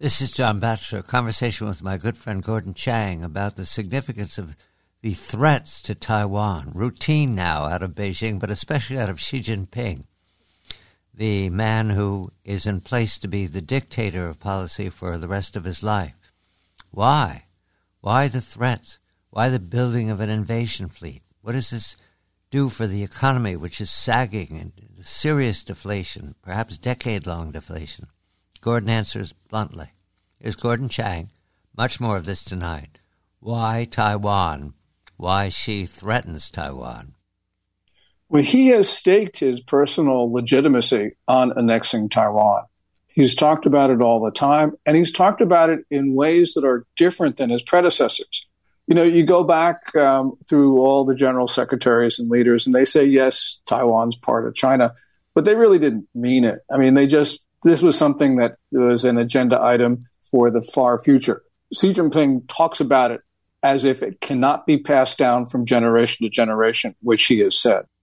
This is John Batchelor, a conversation with my good friend Gordon Chang about the significance of the threats to Taiwan, routine now out of Beijing, but especially out of Xi Jinping, the man who is in place to be the dictator of policy for the rest of his life. Why? Why the threats? Why the building of an invasion fleet? What does this do for the economy, which is sagging in serious deflation, perhaps decade-long deflation? Gordon answers bluntly. Here's Gordon Chang. Much more of this tonight. Why Taiwan? Why Xi threatens Taiwan? Well, he has staked his personal legitimacy on annexing Taiwan. He's talked about it all the time, and he's talked about it in ways that are different than his predecessors. You know, you go back through all the general secretaries and leaders, and they say, yes, Taiwan's part of China, but they really didn't mean it. I mean, this was something that was an agenda item for the far future. Xi Jinping talks about it as if it cannot be passed down from generation to generation, which he has said.